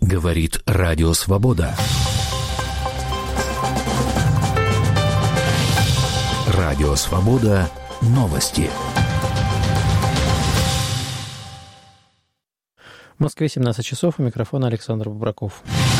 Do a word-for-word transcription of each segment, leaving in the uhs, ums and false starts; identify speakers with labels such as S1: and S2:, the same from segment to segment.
S1: Говорит Радио Свобода. Радио Свобода. Новости.
S2: В Москве семнадцать часов. У микрофона Александр Бобраков.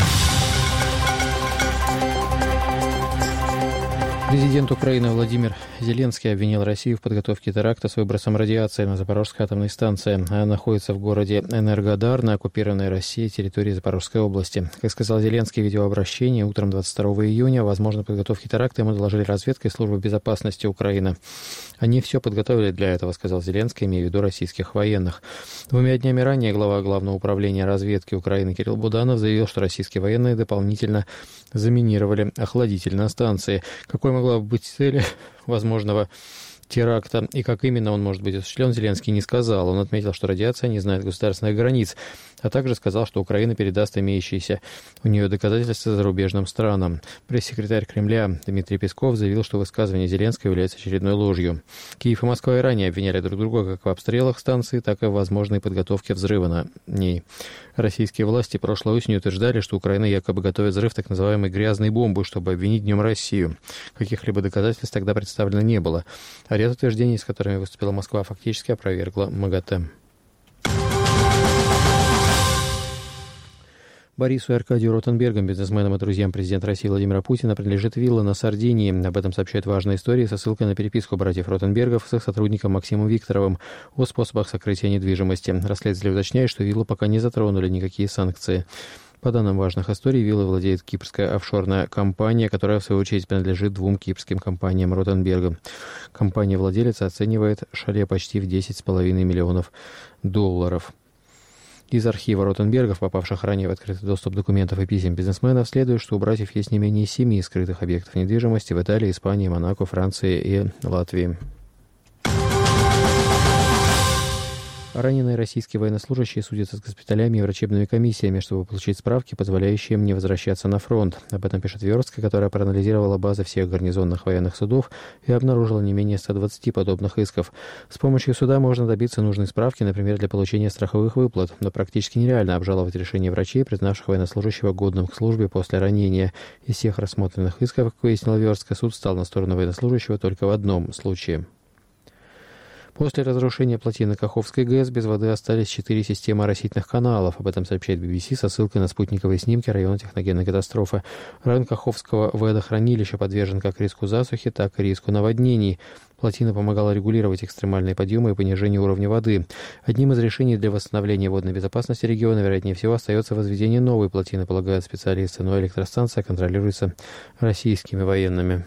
S2: Президент Украины Владимир Зеленский обвинил Россию в подготовке теракта с выбросом радиации на Запорожской атомной станции. Она находится в городе Энергодар на оккупированной Россией территории Запорожской области. Как сказал Зеленский в видеообращении, утром двадцать второго июня о возможной подготовке теракта ему доложили разведка и служба безопасности Украины. Они все подготовили для этого, сказал Зеленский, имея в виду российских военных. Двумя днями ранее глава Главного управления разведки Украины Кирилл Буданов заявил, что российские военные дополнительно заминировали охладитель станции. Какой могла быть цель возможного теракта и как именно он может быть осуществлен, Зеленский не сказал. Он отметил, что радиация не знает государственных границ, а также сказал, что Украина передаст имеющиеся у нее доказательства зарубежным странам. Пресс-секретарь Кремля Дмитрий Песков заявил, что высказывание Зеленского является очередной ложью. Киев и Москва и ранее обвиняли друг друга как в обстрелах станции, так и в возможной подготовке взрыва на ней. Российские власти прошлой осенью утверждали, что Украина якобы готовит взрыв так называемой грязной бомбы, чтобы обвинить в нем Россию. Каких-либо доказательств тогда представлено не было. А ряд утверждений, с которыми выступила Москва, фактически опровергла МАГАТЭ. Борису и Аркадию Ротенбергам, бизнесменам и друзьям президента России Владимира Путина, принадлежит вилла на Сардинии. Об этом сообщает «Важная история» со ссылкой на переписку братьев Ротенбергов с их сотрудником Максимом Викторовым о способах сокрытия недвижимости. Расследователи уточняют, что виллу пока не затронули никакие санкции. По данным «Важных историй», виллой владеет кипрская офшорная компания, которая, в свою очередь, принадлежит двум кипрским компаниям Ротенберга. Компания-владелица оценивает шале почти в десять с половиной миллионов долларов. Из архива Ротенбергов, попавших ранее в открытый доступ документов и писем бизнесменов, следует, что у братьев есть не менее семи скрытых объектов недвижимости в Италии, Испании, Монако, Франции и Латвии. Раненые российские военнослужащие судятся с госпиталями и врачебными комиссиями, чтобы получить справки, позволяющие им не возвращаться на фронт. Об этом пишет Верстка, которая проанализировала базы всех гарнизонных военных судов и обнаружила не менее ста двадцати подобных исков. С помощью суда можно добиться нужной справки, например, для получения страховых выплат, но практически нереально обжаловать решение врачей, признавших военнослужащего годным к службе после ранения. Из всех рассмотренных исков, как выяснила Верстка, суд встал на сторону военнослужащего только в одном случае. После разрушения плотины Каховской ГЭС без воды остались четыре системы оросительных каналов. Об этом сообщает би би си со ссылкой на спутниковые снимки района техногенной катастрофы. Район Каховского водохранилища подвержен как риску засухи, так и риску наводнений. Плотина помогала регулировать экстремальные подъемы и понижение уровня воды. Одним из решений для восстановления водной безопасности региона, вероятнее всего, остается возведение новой плотины, полагают специалисты, но электростанция контролируется российскими военными.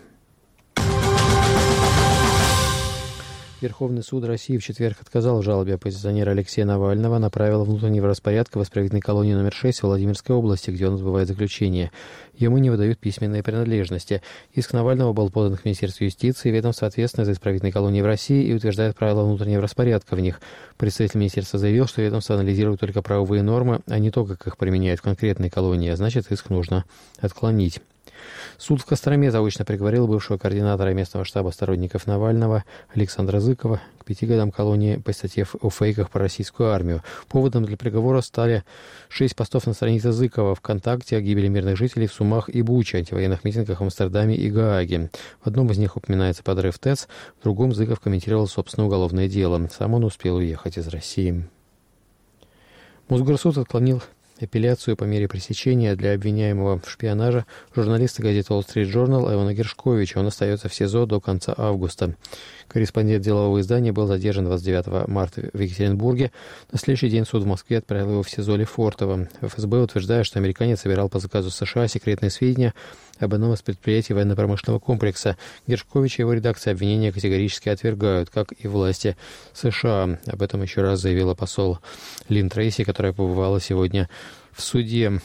S2: Верховный суд России в четверг отказал в жалобе оппозиционера Алексея Навального на правила внутреннего распорядка в исправительной колонии номер шесть в Владимирской области, где он отбывает заключение. Ему не выдают письменные принадлежности. Иск Навального был подан к Министерству юстиции, ведомство ответственное за исправительные колонии в России и утверждает правила внутреннего распорядка в них. Представитель министерства заявил, что ведомство анализирует только правовые нормы, а не то, как их применяют в конкретной колонии, а значит, иск нужно отклонить. Суд в Костроме заочно приговорил бывшего координатора местного штаба сторонников Навального Александра Зыкова к пяти годам колонии по статье о фейках про российскую армию. Поводом для приговора стали шесть постов на странице Зыкова ВКонтакте о гибели мирных жителей в Сумах и Буче, антивоенных митингах в Амстердаме и Гааге. В одном из них упоминается подрыв ТЭЦ, в другом Зыков комментировал собственное уголовное дело. Сам он успел уехать из России. Мосгорсуд отклонил апелляцию по мере пресечения для обвиняемого в шпионаже журналиста газеты Wall Street Journal Иона Гершковича. Он остается в СИЗО до конца августа. Корреспондент делового издания был задержан двадцать девятого марта в Екатеринбурге. На следующий день суд в Москве отправил его в СИЗО Лефортово. эф эс бэ утверждает, что американец собирал по заказу США секретные сведения об одном из предприятий военно-промышленного комплекса. Гершкович и его редакция обвинения категорически отвергают, как и власти США. Об этом еще раз заявила посол Лин Трейси, которая побывала сегодня в суде.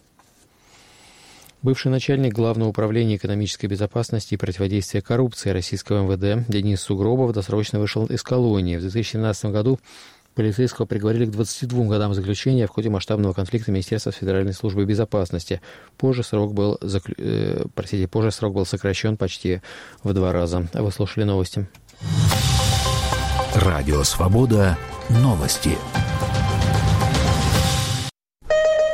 S2: Бывший начальник Главного управления экономической безопасности и противодействия коррупции российского эм вэ дэ Денис Сугробов досрочно вышел из колонии. В две тысячи семнадцатом году полицейского приговорили к двадцати двум годам заключения в ходе масштабного конфликта Министерства Федеральной службы безопасности. Позже срок был, заклю... э, простите, позже срок был сокращен почти в два раза. А вы слушали новости.
S1: Радио «Свобода». Новости.